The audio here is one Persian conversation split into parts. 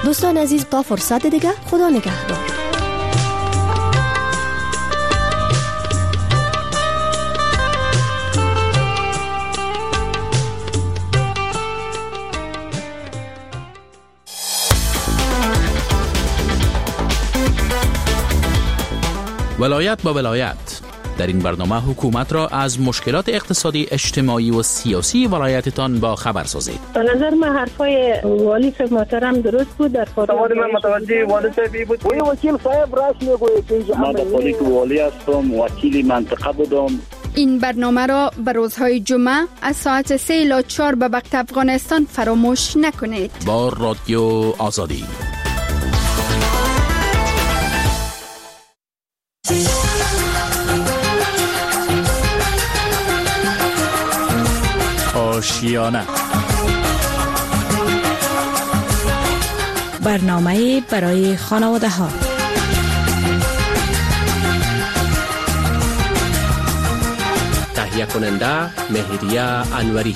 دوستان عزیز تا فرصت دیگه، خدا نگهدار. ولایت با ولایت. در این برنامه حکومت را از مشکلات اقتصادی، اجتماعی و سیاسی ولایتتان با خبر سازید. به نظر من حرفای والی صاحب محترم درست بود. در سوال من متوجه والی صاحبی بود. وکیل صاحب راست میگوید که من در حالی که والی هستم، وکیل منطقه بودم. این برنامه را به روزهای جمعه از ساعت 3 الی 4 به وقت افغانستان فراموش نکنید. با رادیو آزادی. آشیانه، برنامه برای خانواده ها. تهیه کننده مهریه انوری.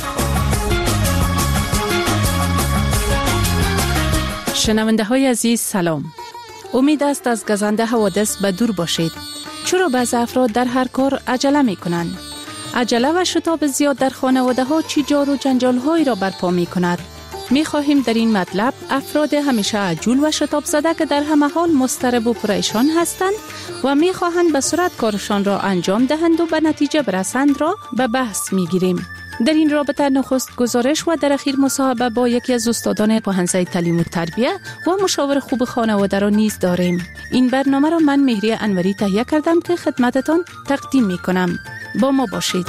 شنونده های عزیز سلام. امید است از گزنده حوادث به دور باشید. چرا بعض افراد در هر کار عجله می کنند؟ عجله و شتاب زیاد در خانواده ها چی جار و جنجال هایی را برپا می کند؟ می خواهیم در این مطلب افراد همیشه عجول و شتاب زده که در همه حال مضطرب و پریشان هستند و می خواهند به سرعت کارشان را انجام دهند و به نتیجه برسند را به بحث می گیریم. در این رابطه نخست گزارش و در اخیر مصاحبه با یکی از استادان پوهنځی تعلیم و تربیه و مشاور خوب خانواده را نیز داریم. این برنامه را من مهریه انوری تهیه کردم که خدمتتان تقدیم می کنم. با ما باشید.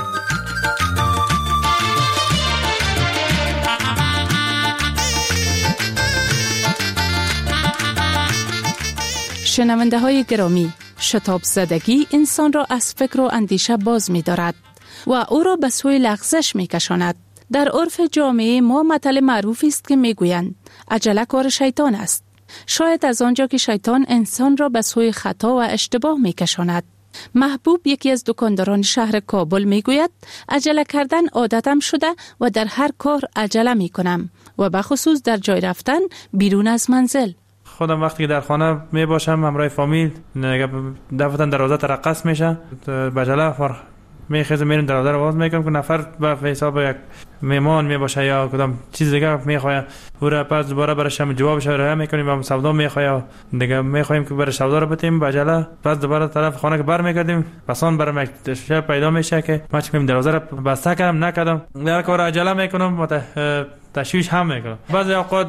شنونده های گرامی، شتاب زدگی انسان را از فکر و اندیشه باز می دارد و او را به سوی لغزش می کشاند. در عرف جامعه ما متل معروفی است که می گویند عجله کار شیطان است. شاید از آنجا که شیطان انسان را به سوی خطا و اشتباه می کشاند. محبوب یکی از دکانداران شهر کابل می گوید عجله کردن عادتم شده و در هر کار عجله می کنم و به خصوص در جای رفتن بیرون از منزل. خودم وقتی که در خانه می باشم همراه فامیل دفعتا دروازه ترقص میشه، بجله میخیزم میرم دروازه رو باز میکنم که نفر به حساب یک مهمان می باشه یا کدام چیز دیگه میخواد او را پس دوباره برش هم جوابش ارائه میکنیم و سودا میخواد دیگه میخوایم که برش سودا رو بدیم بجله، پس دوباره طرف خانه که برمیگردیم پسان برام یک تشویش پیدا میشه که ما چیم دروازه رو بسته کردم نکردم، در کار عجله میکنم و تشویش هم میکنم. بعضی اوقات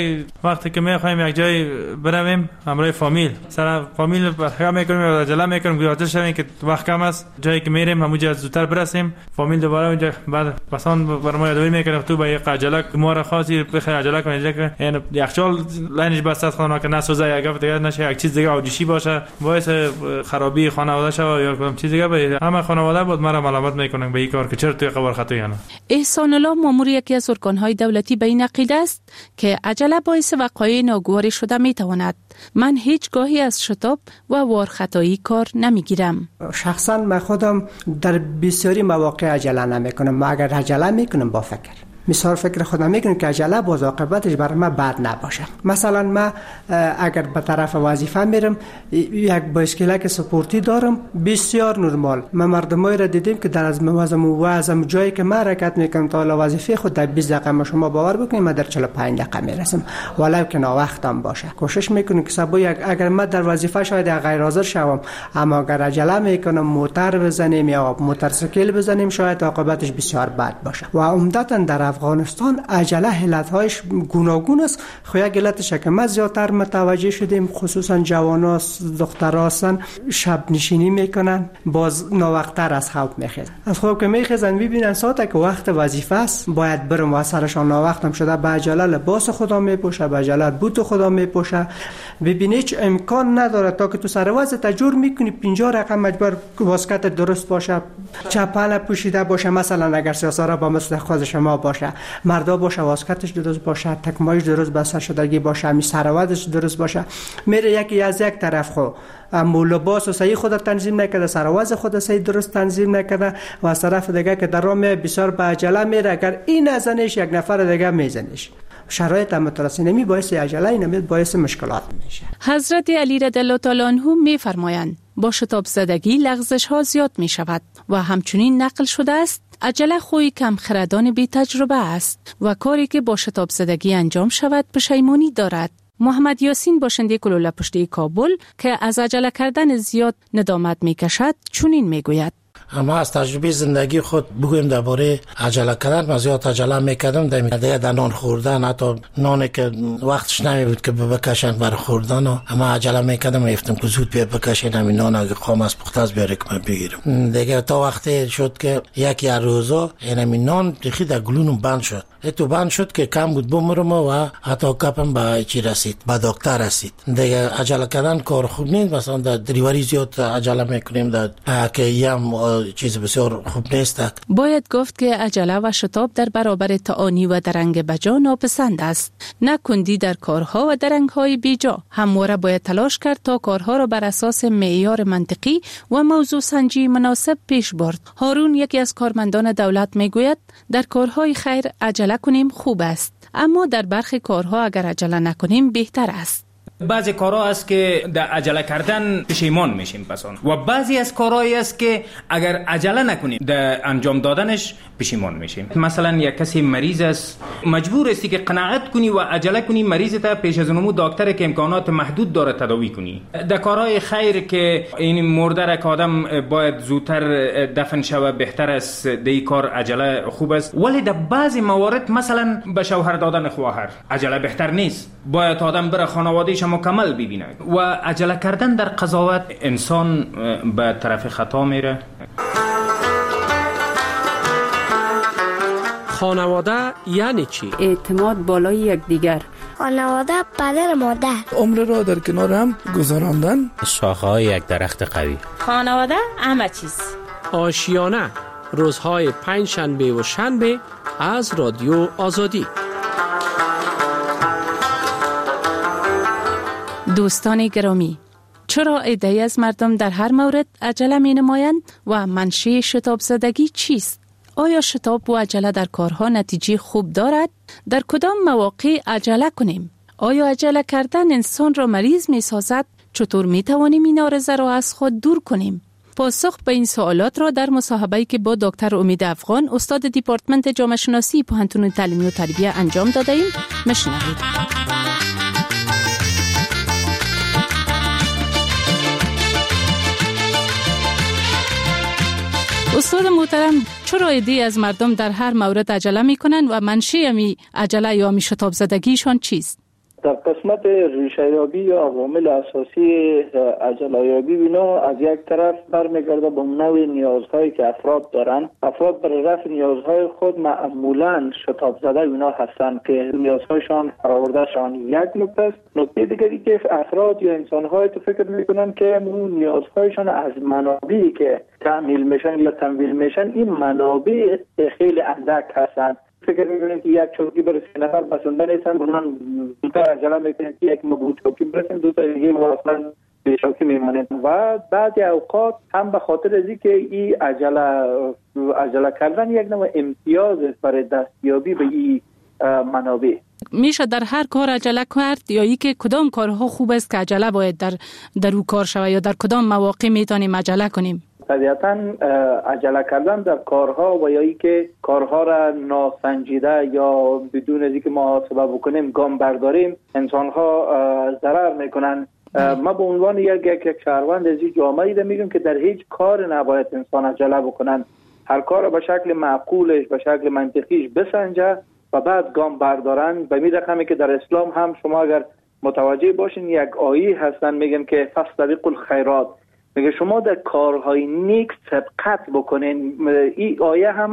وقتی که میخوایم یک جای برویم همراه فامیل سر فامیل برخواه میکنیم و عجله میکنیم گیاتر شویم که وقت کم است، جایی که میریم همونجا زودتر برسیم. فامیل دوباره اونجا بعد پسان بر ما یادوی میکنه تو با یک عجله ما را خاصی بخیر عجله کنید که یعنی یخچال لنج بسته است خانه که نسوزه یک دیگه نشه یک چیز دیگه آجیشی باشه باعث خرابی خانواده شه یا کدام چیز دیگه به همه خانواده بود مرا ملامت میکنن به این کار که چرا توی قبر خطا یعنی. احسان الله مامور یکی از ارکان‌های دولتی به این عقیده است که عجله باعث وقایع ناگواری شده میتواند. من هیچ گاهی از شتاب و وارخطایی کار نمیگیرم. شخصا من خودم در بسیاری مواقع عجله نمیکنم، ما اگر عجله میکنم با فکر مثال فکر خودم میکنم که عجله باز عاقبتش برای من بد نباشه. مثلا من اگر به طرف وظیفه میرم یک بایسکلک سپورتی دارم بسیار نرمال، من مردمایی را دیدیم که در از جایی که من حرکت میکنم تا وظیفه خود در 20 دقیقه شما باور بکنید من در 45 دقیقه میرسم ولو که وقتم باشه. کوشش میکنم که سبب اگر من در وظیفه شاید غیر حاضر شوم اما اگر عجله میکنم موتور بزنیم یا موتورسیکل بزنیم شاید عاقبتش بسیار بد باشه. و عمدتاً در افغانستان عجله علت‌هایش گوناگون است. خو یک علتش که ما زیادتر متوجه شدیم خصوصا جوانان دختران شب نشینی میکنن باز ناوقت‌تر از خواب میخیزن. از خواب که میخیزن میبینن ساعتی که وقت وظیفه است باید برم و سرشان ناوقتم شده به عجله لباس خدا میپوشه به عجله بوت خدا میپوشه. ببینی هیچ امکان نداره تا که تو سر وضع تجور میکنی 50 رقم مجبور واسکت درست باشه چپل پوشیده باشه، مثلا اگر سیاسارا با مثل خود شما باشه مردا باشه واسکتش درست باشه تکمایش درست بسته شدگی باشه می سروادش درست باشه. میره یکی از یک طرف خو اما لباس و صحیح خود تنظیم نکرده سرواز خود صحیح درست تنظیم نکرده و از طرف دیگه که در راه بسیار به عجله میره اگر این ازنش یک نفر دیگه میزنش شرایط مترسه نمی باعث عجله نمی باعث مشکلات میشه. حضرت علی رضی الله تعالی عنه میفرمایند با شتاب زدگی لغزش ها زیاد می شود و همچنین نقل شده است عجله خوی کم خردان بی تجربه است و کاری که با شتاب زدگی انجام شود پشیمانی دارد. محمد یاسین باشنده کلوله پشتی کابل که از عجله کردن زیاد ندامت می کشد چنین می گوید: اما از تجربه زندگی خود بگویم درباره عجله کردن، من زیاد عجله میکردم در نان خوردن، حتی نانی که وقتش نمیبود که بکشن برای خوردن و اما عجله میکردم میفتم که زود بیا بکشن همین نان اگه خام از پخته است بیاره که من بگیرم. دیگه تا وقتی شد که یکی روزا این نان دیگه در گلونم بند شد، تو بند شد که کم بود بمرم و حتی کپم به چی رسید، به دکتر رسید. دیگه عجله کردن کار خوب نیست. مثلا در دریوری زیاد عجله میکنیم در که یم چیز بسیار خوب نیست. باید گفت که عجله و شتاب در برابر تعانی و درنگ بجا ناپسند است. نه کندی در کارها و درنگ‌های بیجا. همواره باید تلاش کرد تا کارها را بر اساس معیار منطقی و موضوع سنجی مناسب پیش برد. هارون یکی از کارمندان دولت میگوید در کارهای خیر عجله کنیم خوب است، اما در برخی کارها اگر عجله نکنیم بهتر است. بعضی کارها است که در عجله کردن پشیمان میشیم پسان و بعضی از کارهایی است که اگر عجله نکنیم در انجام دادنش پشیمان میشیم. مثلا یک کسی مریض است، مجبور استی که قناعت کنی و عجله کنی مریض تا پیش از اونمو دکتر که امکانات محدود داره تداوی کنی. در کارهای خیر که این مرده که آدم باید زودتر دفن شود بهتر است، دی کار عجله خوب است. ولی در بعضی موارد مثلا به شوهر دادن خواهر عجله بهتر نیست، باید آدم بره خانواده‌اش مکمل ببینه و عجله کردن در قضاوت انسان به طرف خطا میره. خانواده یعنی چی؟ اعتماد بالای یکدیگر. خانواده پدر مادر. عمر را در کنار هم گذراندن. شاخه‌های یک درخت قوی. خانواده همه چیز. آشیانه روزهای 5 شنبه و شنبه از رادیو آزادی. دوستان گرامی، چرا عده‌ای از مردم در هر مورد عجله می نمایند و منشأ شتاب زدگی چیست؟ آیا شتاب و عجله در کارها نتیجه خوب دارد؟ در کدام مواقع عجله کنیم؟ آیا عجله کردن انسان را مریض می سازد؟ چطور می توانیم این آرزه را از خود دور کنیم؟ پاسخ به این سوالات را در مصاحبه‌ای که با دکتر امید افغان استاد دیپارتمنت جامعه شناسی پوهنتون تعلیمی و تربیت انجام داده ایم میشنوید. استاد محترم، چرا عده‌ای از مردم در هر مورد عجله میکنن و منشأ امی عجله یا امی شتاب زدگیشان چیست؟ در قسمت ریشه‌یابی یا عوامل اساسی عجله‌یابی بنا از یک طرف برمیگرده به نوع نیازهایی که افراد دارن. افراد برای رفع نیازهای خود معمولاً شتاب زده بنا هستند که نیازهایشان برآوردهشان یک نکته است. نکته دیگری که افراد یا انسان‌های تو فکر میکنن که نیازهایشان از منابعی که تأمین میشن یا تمویل میشن این منابع خیلی اندک هستند. فکر میکنیم که یک چوکی برسه نفر بسنده نیستن، بنان دوتا عجله میکنیم که یک مبود چوکی برسیم، دوتا دیگه اصلا به چوکی میمانیم و بعضی اوقات هم به خاطر ازی که این عجله کردن یک نوع امتیاز برای دستیابی به این منابع. میشه در هر کار عجله کرد یا ای که کدام کارها خوب است که عجله باید در او کار شود یا در کدام مواقع میتونیم عجله کنیم؟ طبیعتاً عجله کردن در کارها و یا ای که کارها را ناسنجیده یا بدون از اینکه محاسبه بکنیم گام برداریم انسانها ضرر میکنن. ما به عنوان یک شهروند از این جامعه ده میگم که در هیچ کار نباید انسان عجله بکنن. هر کار را به شکل معقولش به شکل منطقیش بسنجه و بعد گام بردارن. به می رقمی که در اسلام هم شما اگر متوجه باشین یک آیه هستن میگن که فاستبقوا الخیرات، میگه شما در کارهای نیک سبقت بکنین. این آیه هم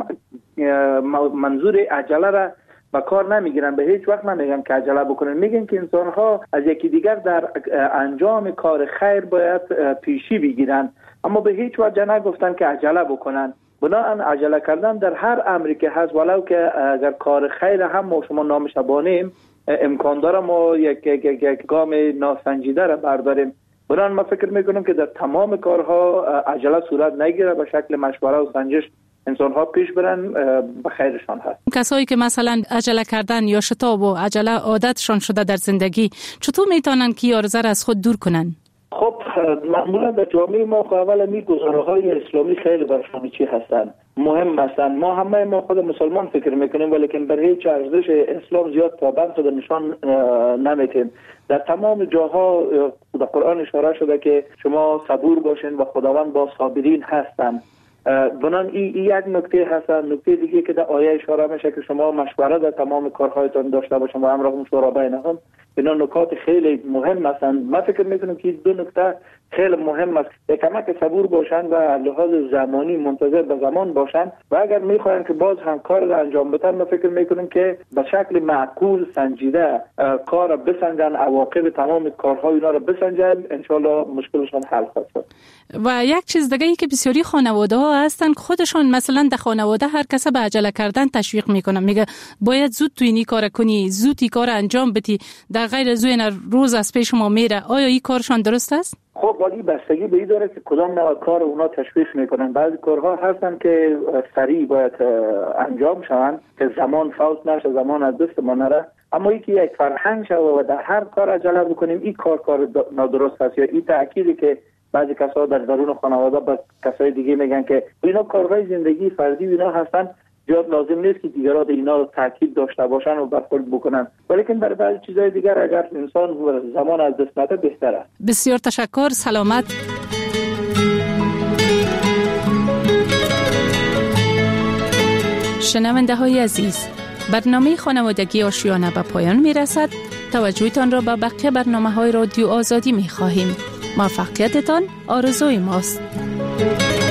منظور عجله را به کار نمیگیرن، به هیچ وقت نمیگن که عجله بکنن. میگن که انسان‌ها از یکی دیگر در انجام کار خیر باید پیشی بگیرن، اما به هیچ وجه نگفتن که عجله بکنن. بنابراین عجله کردن در هر امری که هست، ولو که اگر کار خیر هم ما شما نامش بانیم، امکان داره ما یک گام ناسنجیده را برداریم. بنابراین ما فکر میکنم که در تمام کارها عجله صورت نگیره، به شکل مشوره و سنجش انسان ها پیش برن به خیرشان هست. کسایی که مثلا عجله کردن یا شتاب و عجله عادتشان شده در زندگی، چطور میتونن که عرضه را از خود دور کنن؟ خب معمولا در جامعه ما اولا گزاره‌های اسلامی خیلی برشان چی هستن، مهم هستن. ما خود مسلمان فکر میکنیم ولی برای هیچ ارزش اسلام زیاد پابند شده نشان نمیتیم. در تمام جاها در قرآن اشاره شده که شما صبور باشین و خداوند با صابرین هستن. بنان این یک نکته هستن. نکته دیگه که در آیه اشاره میشه که شما مشوره در تمام کارهایتان داشته باشین و امرهم شورا بینهم. اینا نکات خیلی مهم هستن. من فکر میکنم که دو نکته خیلی مهم است. کمک صبور باشن و لحاظ زمانی منتظر به زمان باشن و اگر میخواین که باز هم کار را انجام بدن، من فکر میکنم که به شکل معقول سنجیده کار را بسنجن، عواقب تمام کارهای اینا را بسنجن، انشالله مشکلشان حل خواهد شد. و یک چیز دیگه ای که بسیاری خانواده ها هستن خودشان مثلا در خانواده هر کس به عجله کردن تشویق میکنن، میگه باید زود تو اینی کار کنی، زود این کار انجام بدی، در غیر از این روز از پیش ما میره. آیا این کارشان درست است؟ خب ولی بستگی به این داره که کدام نوع کار اونا تشویق میکنن. بعضی کارها هستن که سریع باید انجام شون که زمان فوت نشه، زمان از دست ما نره. اما یکی یک فرهنگ شده و در هر کار عجله بکنیم، این کار نادرست است. یا این تأکیدی که بعضی کسا در درون خانواده با کسای دیگه میگن که اینا کارهای زندگی فردی اینا هستن، زیاد لازم نیست که دیگران اینا رو تاکید داشته باشن و برخورد بکنن، ولیکن برای بعضی چیزهای دیگر اگر انسان زمان از دست نده بهتر است. بسیار تشکر. سلامت. شنونده های عزیز، برنامه خانوادگی آشیانه به پایان می رسد. توجهتان را به بقیه برنامه های رادیو آزادی می خواهیم. موفقیتتان آرزوی ماست.